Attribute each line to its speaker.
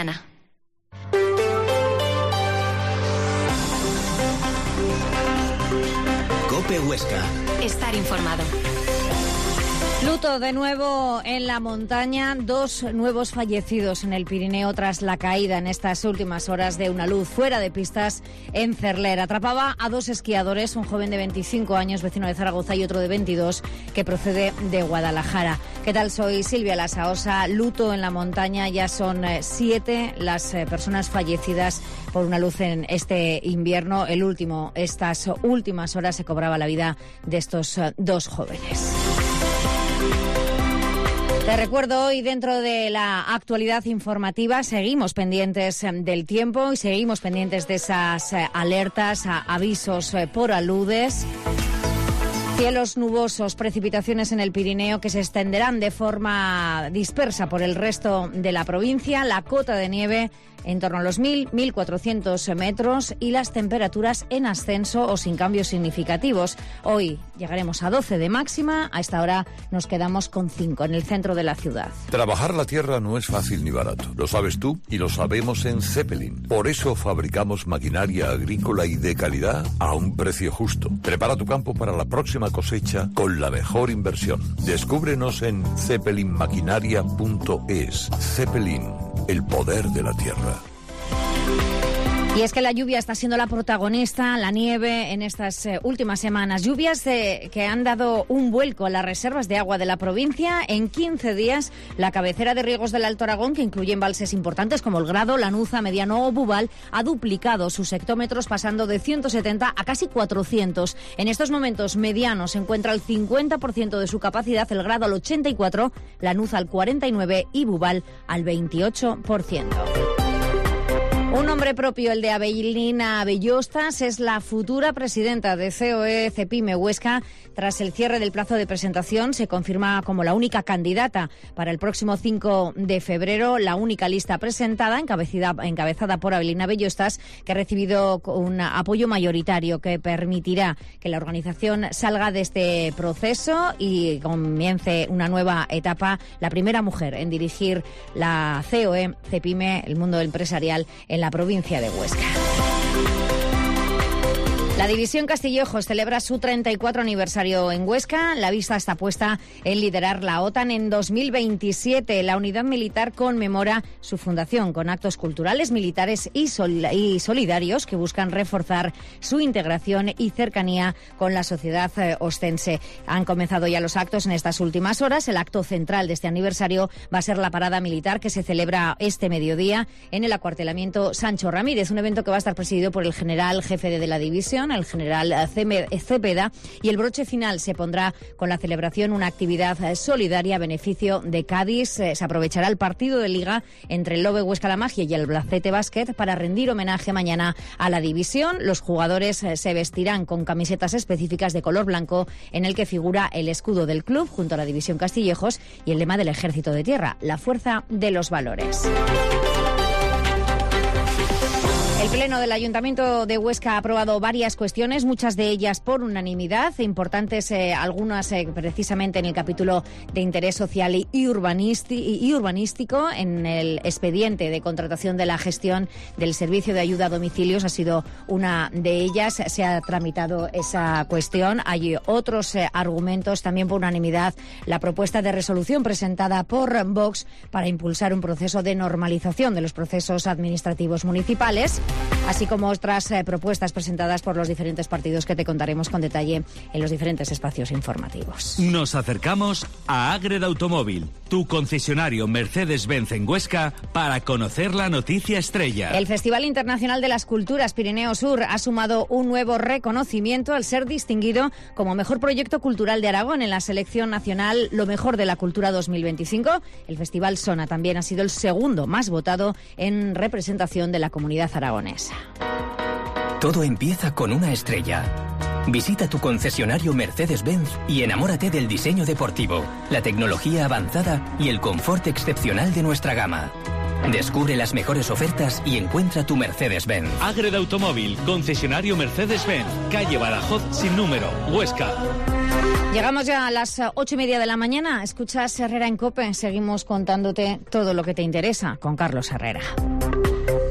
Speaker 1: Ana.
Speaker 2: COPE Huesca.
Speaker 1: Estar informado.
Speaker 3: Luto de nuevo en la montaña, 2 nuevos fallecidos en el Pirineo tras la caída en estas últimas horas de una luz fuera de pistas en Cerler. Atrapaba a 2 esquiadores, un joven de 25 años, vecino de Zaragoza, y otro de 22 que procede de Guadalajara. ¿Qué tal? Soy Silvia Lasaosa. Luto en la montaña, ya son 7 las personas fallecidas por una luz en este invierno. El último, estas últimas horas, se cobraba la vida de estos 2 jóvenes. Te recuerdo, hoy dentro de la actualidad informativa seguimos pendientes del tiempo y seguimos pendientes de esas alertas, avisos por aludes. Cielos nubosos, precipitaciones en el Pirineo que se extenderán de forma dispersa por el resto de la provincia, la cota de nieve en torno a los 1.400 metros y las temperaturas en ascenso o sin cambios significativos. Hoy llegaremos a 12 de máxima, a esta hora nos quedamos con 5 en el centro de la ciudad.
Speaker 4: Trabajar la tierra no es fácil ni barato, lo sabes tú y lo sabemos en Zeppelin. Por eso fabricamos maquinaria agrícola y de calidad a un precio justo. Prepara tu campo para la próxima cosecha con la mejor inversión. Descúbrenos en zeppelinmaquinaria.es. Zeppelin, el poder de la tierra.
Speaker 3: Y es que la lluvia está siendo la protagonista, la nieve en estas últimas semanas. Lluvias que han dado un vuelco a las reservas de agua de la provincia. En 15 días, la cabecera de riegos del Alto Aragón, que incluye embalses importantes como el Grado, Lanuza, Mediano o Bubal, ha duplicado sus hectómetros, pasando de 170 a casi 400. En estos momentos, Mediano se encuentra al 50% de su capacidad, el Grado al 84%, Lanuza al 49% y Bubal al 28%. Un nombre propio, el de Avelina Bellostas, es la futura presidenta de COE Cepime Huesca. Tras el cierre del plazo de presentación, se confirma como la única candidata para el próximo 5 de febrero, la única lista presentada, encabezada por Avelina Bellostas, que ha recibido un apoyo mayoritario que permitirá que la organización salga de este proceso y comience una nueva etapa, la primera mujer en dirigir la COE Cepime, el mundo empresarial, en la provincia de Huesca. La División Castillejos celebra su 34 aniversario en Huesca. La vista está puesta en liderar la OTAN en 2027. La unidad militar conmemora su fundación con actos culturales, militares y solidarios que buscan reforzar su integración y cercanía con la sociedad ostense. Han comenzado ya los actos en estas últimas horas. El acto central de este aniversario va a ser la parada militar que se celebra este mediodía en el acuartelamiento Sancho Ramírez, un evento que va a estar presidido por el general jefe de la división, el general Cepeda, y el broche final se pondrá con la celebración, una actividad solidaria a beneficio de Cádiz. Se aprovechará el partido de Liga entre el Lobe Huesca La Magia y el Albacete Basket para rendir homenaje mañana a la división. Los jugadores se vestirán con camisetas específicas de color blanco en el que figura el escudo del club junto a la División Castillejos y el lema del Ejército de Tierra, la fuerza de los valores. El Pleno del Ayuntamiento de Huesca ha aprobado varias cuestiones, muchas de ellas por unanimidad, importantes algunas precisamente en el capítulo de interés social y urbanístico. En el expediente de contratación de la gestión del servicio de ayuda a domicilios ha sido una de ellas, se ha tramitado esa cuestión. Hay otros argumentos, también por unanimidad, la propuesta de resolución presentada por Vox para impulsar un proceso de normalización de los procesos administrativos municipales, así como otras propuestas presentadas por los diferentes partidos que te contaremos con detalle en los diferentes espacios informativos.
Speaker 5: Nos acercamos a Ágreda Automóvil, tu concesionario Mercedes-Benz en Huesca, para conocer la noticia estrella.
Speaker 3: El Festival Internacional de las Culturas Pirineo Sur ha sumado un nuevo reconocimiento al ser distinguido como mejor proyecto cultural de Aragón en la selección nacional Lo Mejor de la Cultura 2025. El Festival Sona también ha sido el segundo más votado en representación de la comunidad aragonesa.
Speaker 2: Todo empieza con una estrella. Visita tu concesionario Mercedes-Benz y enamórate del diseño deportivo, la tecnología avanzada y el confort excepcional de nuestra gama. Descubre las mejores ofertas y encuentra tu Mercedes-Benz.
Speaker 5: Ágreda Automóvil, concesionario Mercedes-Benz, calle Badajoz sin número, Huesca.
Speaker 3: Llegamos ya a las 8:30 de la mañana. Escuchas Herrera en COPE. Seguimos contándote todo lo que te interesa con Carlos Herrera.